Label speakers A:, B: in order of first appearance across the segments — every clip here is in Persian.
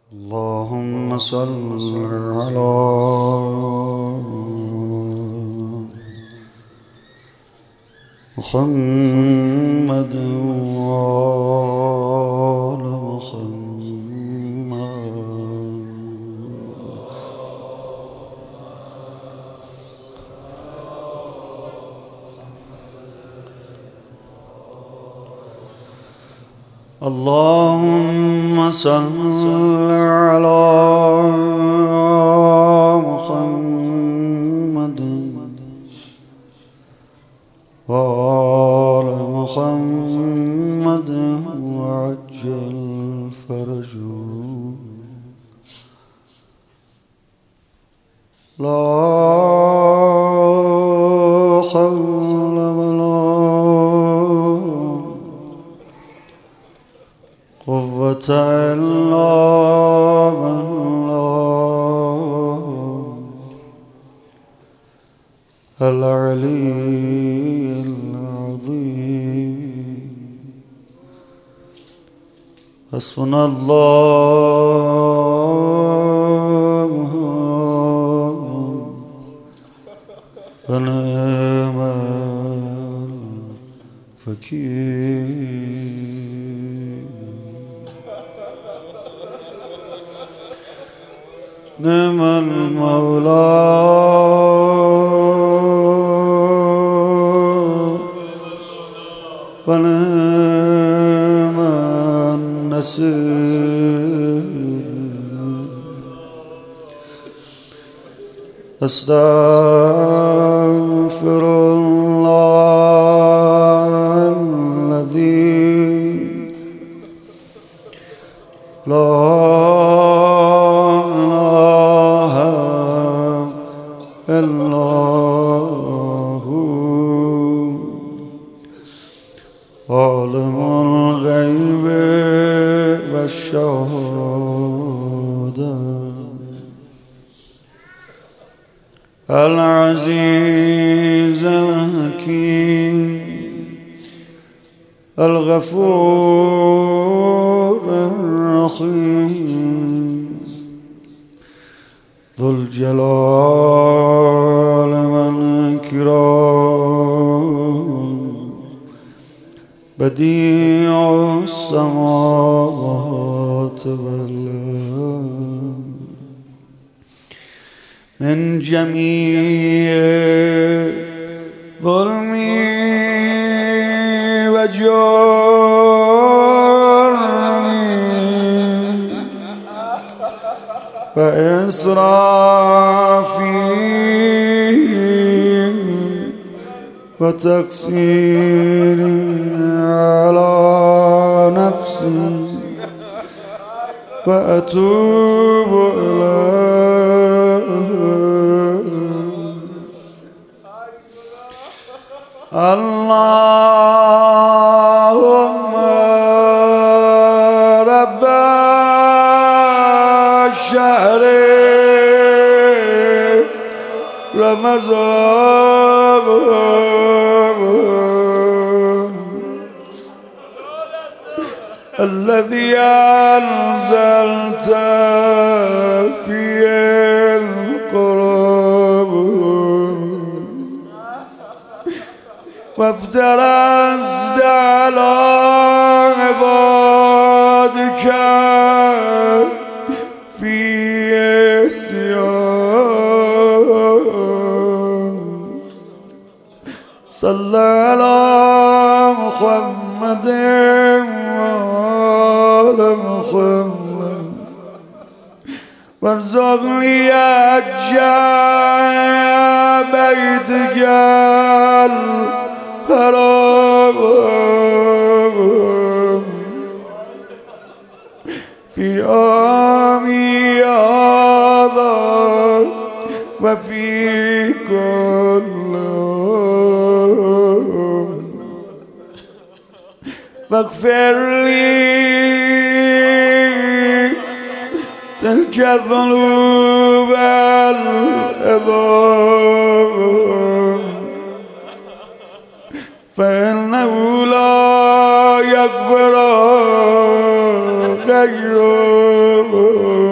A: اللهم صل على محمد وآل محمد. اللهم صل على محمد وآل محمد وعجل فرجه. لا حول ولا قوة إلا بالله العلي العظيم. حسبنا الله ونعم الوكيل. نعم المولى ونعم النصير. أستغفر الله الذي لا إله إلا هو عالم الغيب والشهادة العزيز الحكيم الغفور الرحيم ذو الجلال والإكرام بديع السماوات والأرض من جميع ظلمي وجرمي وإسرافي وتقصيري على نفسي وأتوب إليه. اللهم رب الشهر رمضان الذي أنزلت فيه القرآن وافترضت على عبادك فيه الصيام. صلى على محمد وآل محمد وارزقني أجاب بيتك الحرام في عامي هذا وفي كل واغفر لي تلك الذنوب العظام فإنه لا يغفر غيره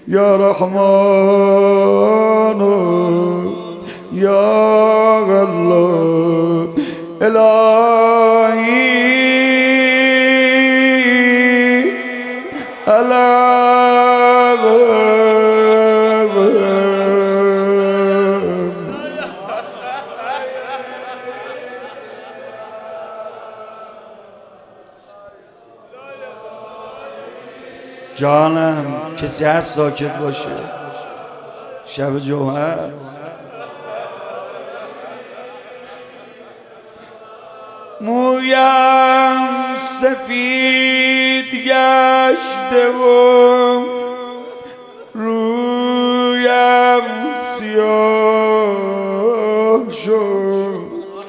A: یا رحمان یا الله الهی جانم کسی هست ساکت باشه شب جمعه است. مویم سفید گشته و رویم سیاه شد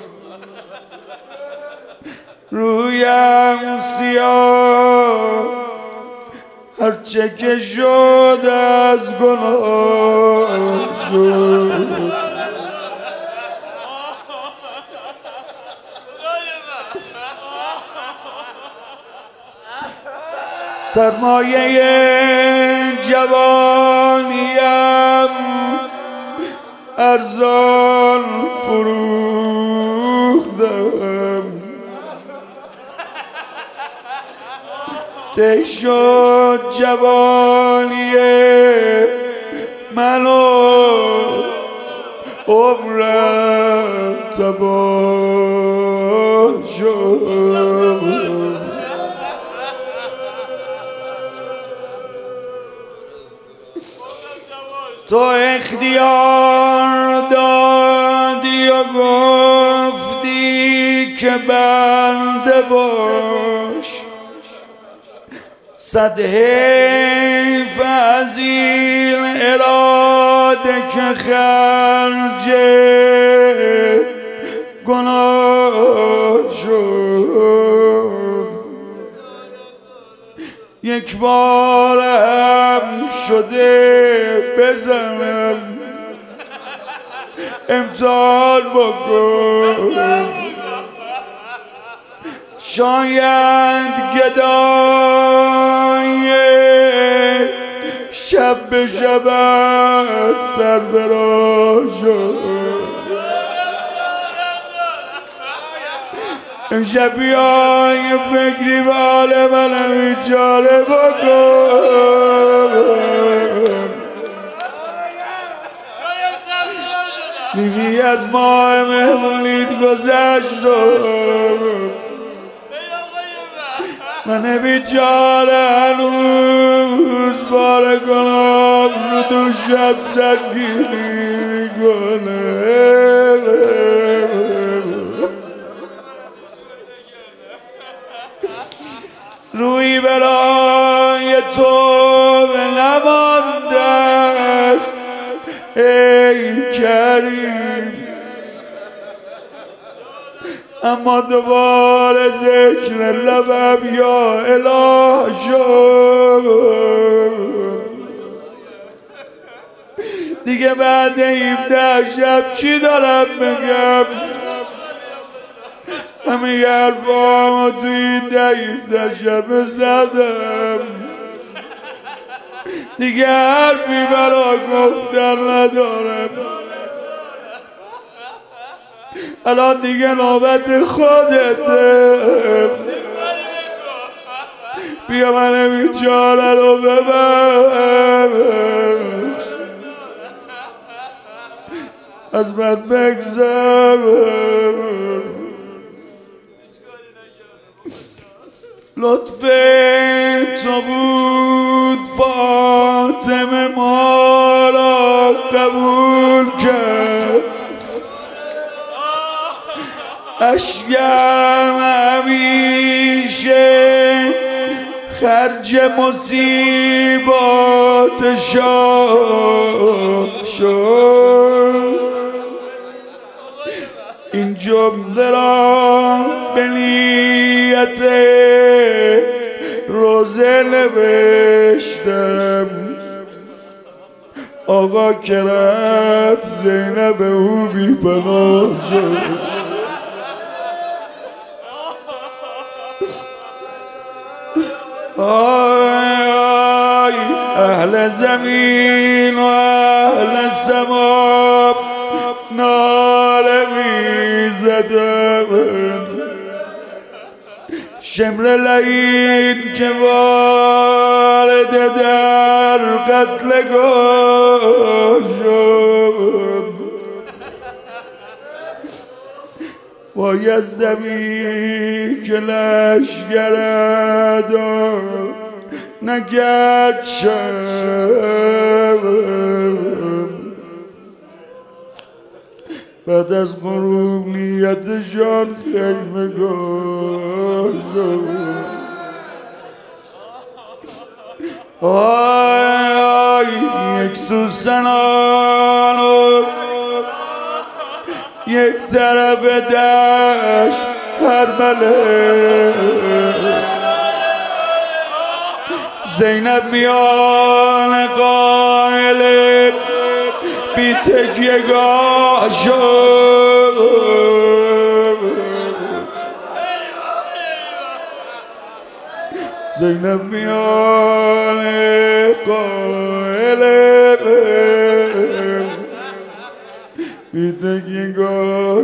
A: رویم سیاه هرچه که شد از گناه شد سرمایه جوانیم ارزان فروختم ته شد جوانی منو عمرم تباه شد تو اختیار دادی و گفتی که بنده باش صد حیف از این اراده که خرج گناه شد یک بار هم شده بزنم امتحان بکن شاید گدای شب به شبت سر برا شد امشب بیای فکری به حال منم بیچاره بکن نیمی از ماه مهمونیت گذشت من بیچاره هنوز بار کنم رو دوشم سنگینی میکنه روی برای تو نمانده است ای کریم اما دوباره ذکر لبم یا اله شد دیگه بعد 17 شب چی دارم بگم همه حرفامو توی 17 شب زدم دیگه حرفی برا گفتن ندارم الان دیگه نوبت خودته بیا من بیچاره رو ببخش از من بگذر لطف تو بود فاطمه ما را قبول کرد اشکم همیشه خرج مصیبات شد این جمله را به نیت روزه نوشتم آقا که رفت زینب او بی پناه شد آی اهل زمین و اهل سما ناله می زدم شمر لعین که وارد در قتلگاه شد با یزدمی که لشگرد نگرد شد بعد از غروب نیتشان خیمه گذاشت آی یک سوسنان و یک طرف دشت هرمله زینب میان قائل بی تکیه گاه شد زینب میان قائل بی تکیه گاه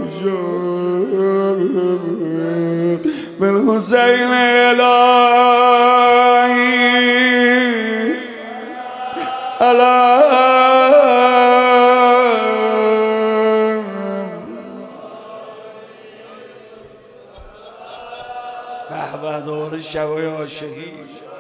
A: شد بالحسین الهی به به دور شبای عاشقی